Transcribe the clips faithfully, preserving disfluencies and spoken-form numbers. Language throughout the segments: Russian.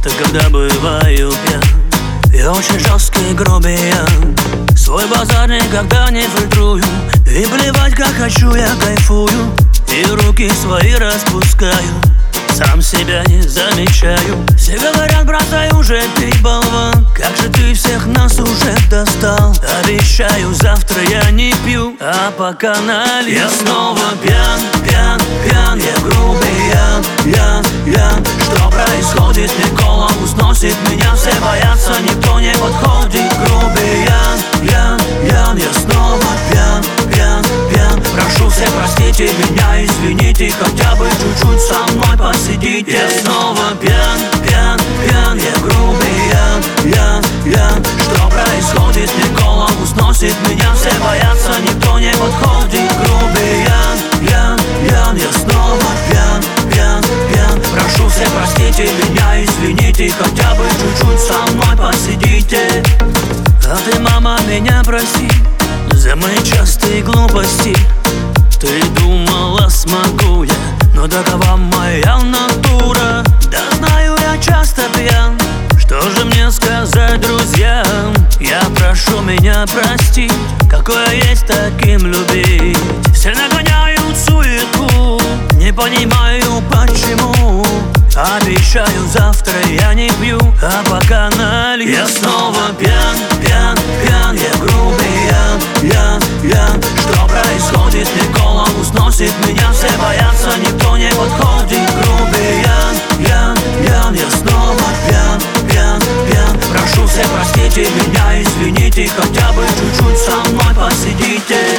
сердце, когда бываю пьян. Я очень жесткий грубиян. Свой базар никогда не фильтрую, и плевать как хочу, я кайфую. И руки свои распускаю, сам себя не замечаю. Все говорят, бросай уже пить, болван. Как же ты всех нас уже достал. Обещаю, завтра я не пью, а пока налью. Я снова пьян, пьян, пьян. Я грубиян, ян, ян. Что происходит, мне голову сносит. Меня все боятся, никто не подходит. Грубиян, ян, ян. Я снова пьян, пьян, пьян. Прошу всех, простите меня, извините. Хотя бы чуть-чуть со мной посидите. Я снова пьян, пьян, пьян. Я грубиян, ян, ян. Что происходит, мне голову сносит. Меня все боятся, никто не подходит. Грубиян, ян, ян. Я снова пьян, пьян, пьян. Прошу всех, простите меня, извините. Хотя бы чуть-чуть со мной посидите. А ты, мама, меня прости за мои частые глупости. Ты думала, смогу я, но такова моя натура. Да знаю, я часто пьян. Что же мне сказать друзьям? Я прошу меня простить. Какое есть, таким любить. Все нагоняют суету, не понимаю почему. Обещаю, завтра я не пью, а пока налью. Я снова пьян, пьян, пьян. Я грубиян, ян, ян. Что происходит, мне голову сносит. Меня все боятся, никто не подходит. Грубиян, ян, ян. Я снова пьян, пьян, пьян. Прошу всех, простите меня, извините. Хотя бы чуть-чуть со мной посидите.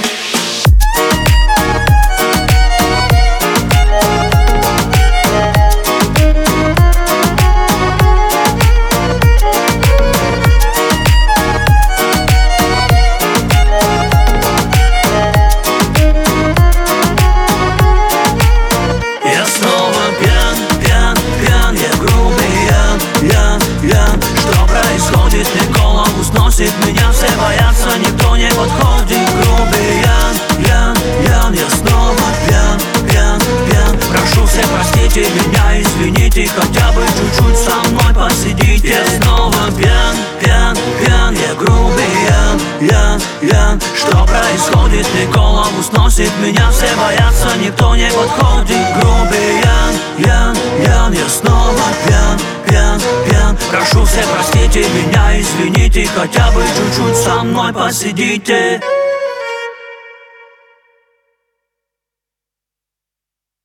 Что происходит, мне голову сносит. Меня все боятся, никто не подходит. Грубиян, ян, ян. Я снова пьян, пьян, пьян. Прошу всех, простите меня, извините. Хотя бы чуть-чуть со мной посидите. Я снова пьян, пьян, пьян. Я грубиян, ян, ян. Что происходит, мне голову сносит. Меня все боятся, никто не подходит. Грубиян, ян, ян. Я снова пьян, пьян, пьян. Прошу всех, простите меня, извините. Хотя бы чуть-чуть со мной посидите.